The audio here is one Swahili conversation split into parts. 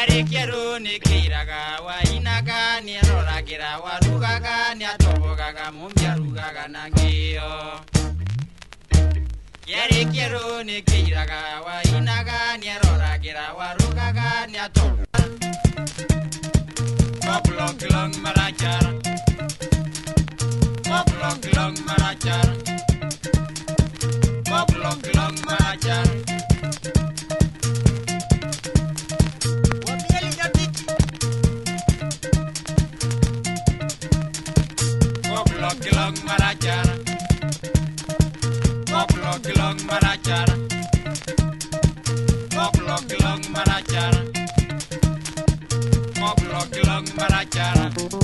Kiari kieru ni kiraga wa inaga ni roragira wa rugaga ni atobogaga mumbia rugaga nangio. Kiari kieru ni kiraga wa inaga ni roragira wa rugaga ni atobogaga. Koplong kilong marachar, koplong kilong marachar, koplong kilong marachar. Koplong marachar, koplong marachar, koplong marachar, koplong marachar.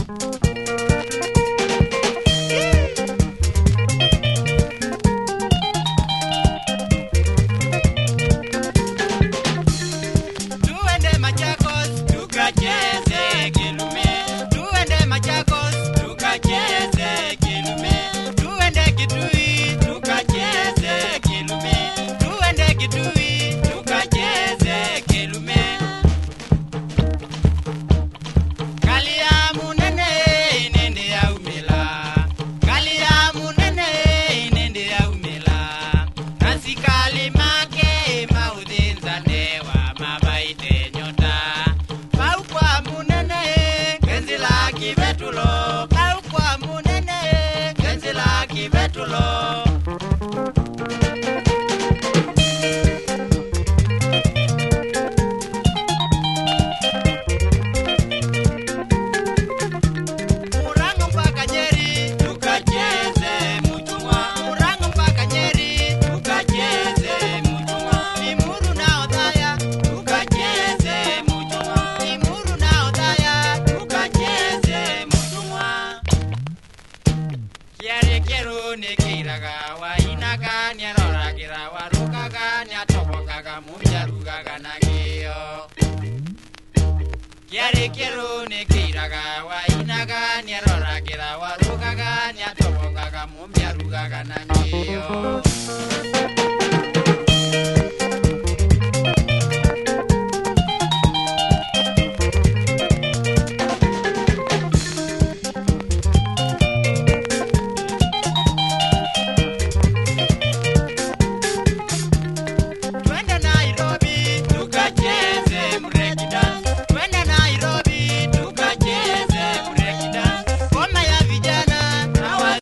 Tuende Machakos tukacheze kilume, tuende Machakos tukacheze kilume, tuende Kitui tukacheze kilume, tuende Kitui tukacheze kilume. Kalia munene nende ya umela, kalia munene nende ya umela, nasikali make maudinza ndewa mabaite nyota. Pau kwa munene genzi la kivetulo, pau kwa munene genzi la kivetulo. Murango mpaka Nyeri tukacheze muchungwa, Murango mpaka Nyeri tukacheze muchungwa, Limuru na Othaya tukacheze muchungwa, Limuru na Othaya tukacheze muchungwa. Kiari kieru ni kiraga wa inaga ni aroragira wa rugaga ni atobogaga mumbia rugaga nangio. Kiari kieru ni kiraga wa inaga ni aroragira wa rugaga ni atobogaga mumbia rugaga nangio.